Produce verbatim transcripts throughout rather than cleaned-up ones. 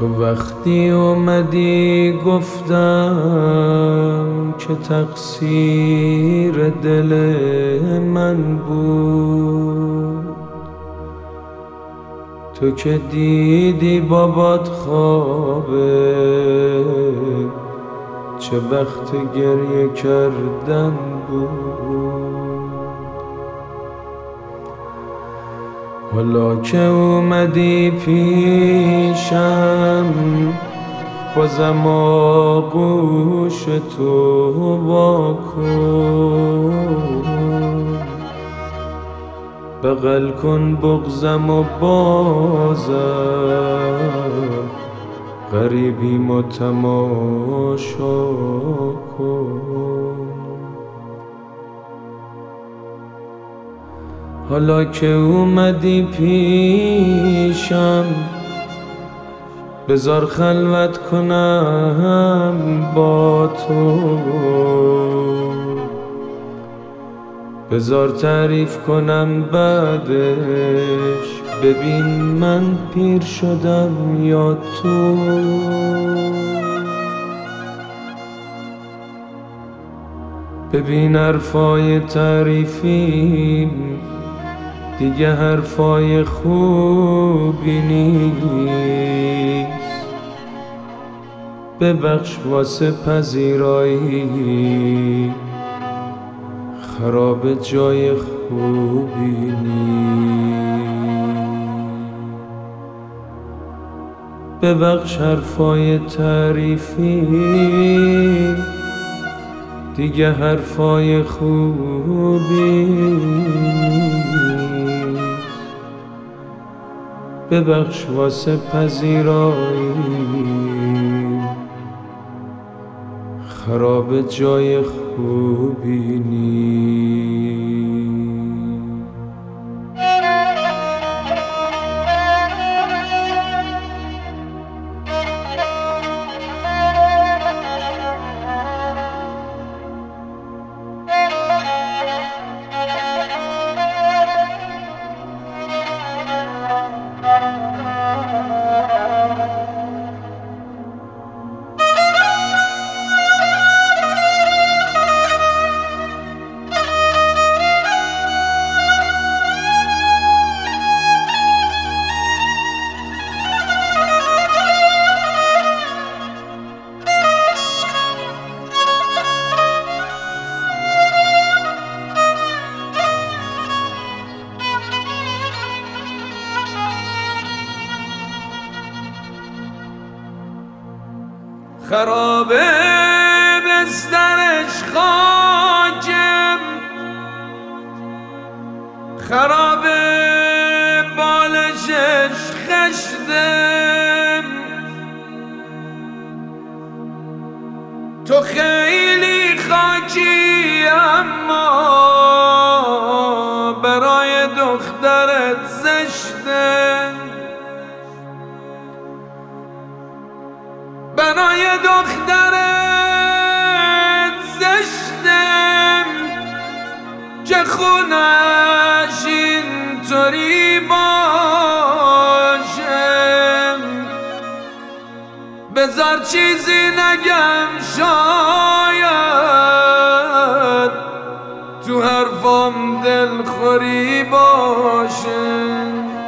تو وقتی اومدی گفتم که تقصیر دل من بود، تو که دیدی بابات خوابه چه وقت گریه کردن بود. حالا که اومدی پیشم بازم آغوش تو واکن، بغل کن بغضم و بازم غریبیم و تماشا کن. حالا که اومدی پیشم بذار خلوت کنم با تو، بذار تعریف کنم بعدش ببین من پیر شدم یا تو. ببین حرفای تعریفیم دیگه حرفای خوبی نیست، ببخش واسه پذیرایی خراب جای خوبی نیست. ببخش حرفای تعریفی دیگه حرفای خوبی نیست، ببخش واسه پذیرایی خراب جای خوبی نیست. خرابه بسترش خاکم، خرابه بالشش خشتم، تو خیلی خاکی اما برای دخترت زشتم، برای دخترت زشتم که خونش اینطوری باشم. بذار چیزی نگم شاید تو حرفام دلخوری باشه.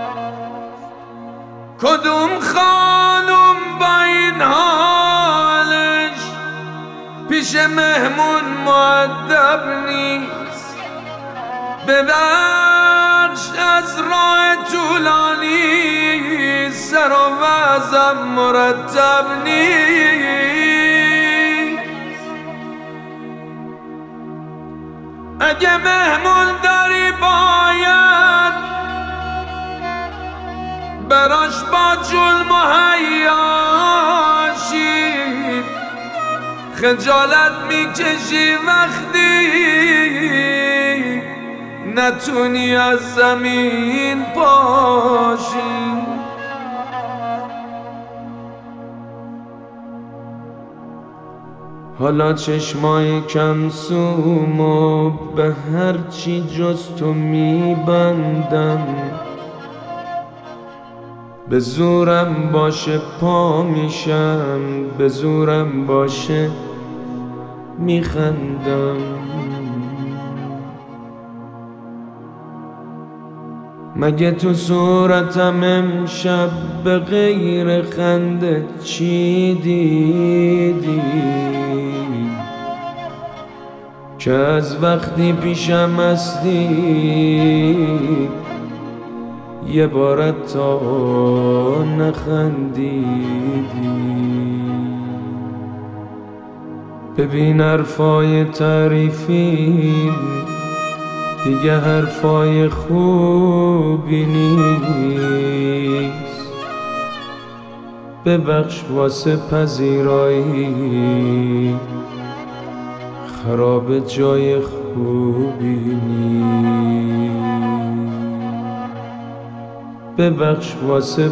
کدوم خانوم با این حالش پیش مهمون مؤدب نیست، ببخش از راه طولانی سر و وضعم مرتب نیست. اگه مهمون داری باید براش با جول مهیاشی، خجالت میکشی وقتی نتونی از زمین پاشی. حالا چشمای کم سومو به هرچی جز تو میبندم، به زورم باشه پا میشم، به زورم باشه میخندم. مگه تو صورتم امشب به غیر خنده چی دیدی؟ که از وقتی پیشم هستی یه بارت تا نخندیدی. ببین حرفای تعریفیم دیگه حرفای خوبی نیست. ببخش واسه پذیرایی خراب جای خوبی نیست. ببخش واسه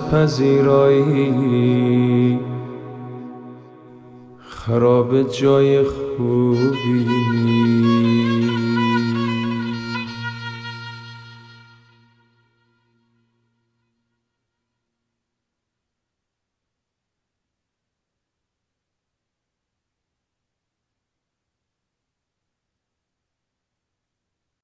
پذیرایی خراب جای خوبی نیست.